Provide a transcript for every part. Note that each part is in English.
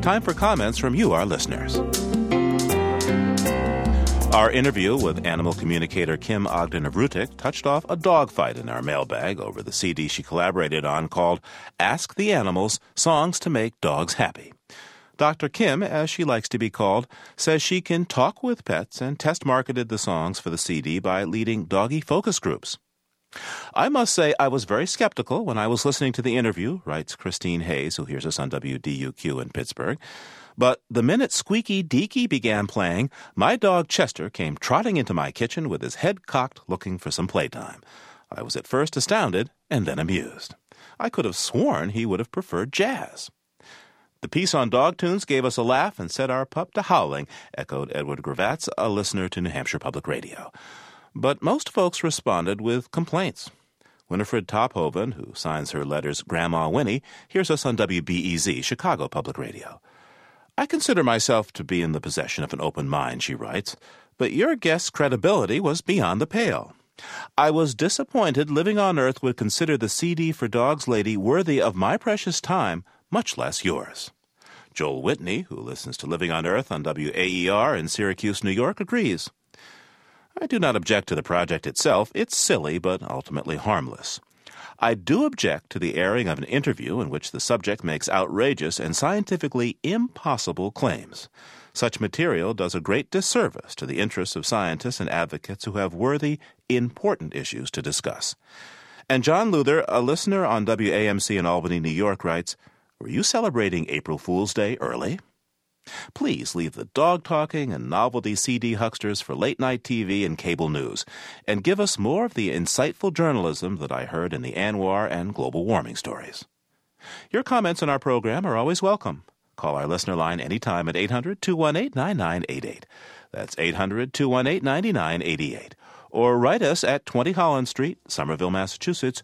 time for comments from you, our listeners. Our interview with animal communicator Kim Ogden of Rutik touched off a dogfight in our mailbag over the CD she collaborated on called Ask the Animals, Songs to Make Dogs Happy. Dr. Kim, as she likes to be called, says she can talk with pets and test-marketed the songs for the CD by leading doggy focus groups. I must say I was very skeptical when I was listening to the interview, writes Christine Hayes, who hears us on WDUQ in Pittsburgh. But the minute Squeaky Deaky began playing, my dog Chester came trotting into my kitchen with his head cocked looking for some playtime. I was at first astounded and then amused. I could have sworn he would have preferred jazz. The piece on dog tunes gave us a laugh and set our pup to howling, echoed Edward Gravatz, a listener to New Hampshire Public Radio. But most folks responded with complaints. Winifred Tophoven, who signs her letters Grandma Winnie, hears us on WBEZ, Chicago Public Radio. I consider myself to be in the possession of an open mind, she writes, but your guest's credibility was beyond the pale. I was disappointed Living on Earth would consider the CD for Dogs Lady worthy of my precious time, much less yours. Joel Whitney, who listens to Living on Earth on WAER in Syracuse, New York, agrees. I do not object to the project itself. It's silly, but ultimately harmless. I do object to the airing of an interview in which the subject makes outrageous and scientifically impossible claims. Such material does a great disservice to the interests of scientists and advocates who have worthy, important issues to discuss. And John Luther, a listener on WAMC in Albany, New York, writes, were you celebrating April Fool's Day early? Please leave the dog-talking and novelty CD hucksters for late-night TV and cable news, and give us more of the insightful journalism that I heard in the Anwar and global warming stories. Your comments on our program are always welcome. Call our listener line anytime at 800-218-9988. That's 800-218-9988. Or write us at 20 Holland Street, Somerville, Massachusetts,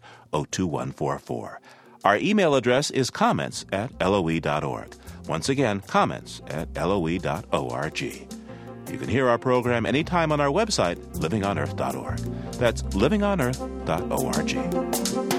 02144. Our email address is comments@loe.org. Once again, comments@loe.org. You can hear our program anytime on our website, livingonearth.org. That's livingonearth.org.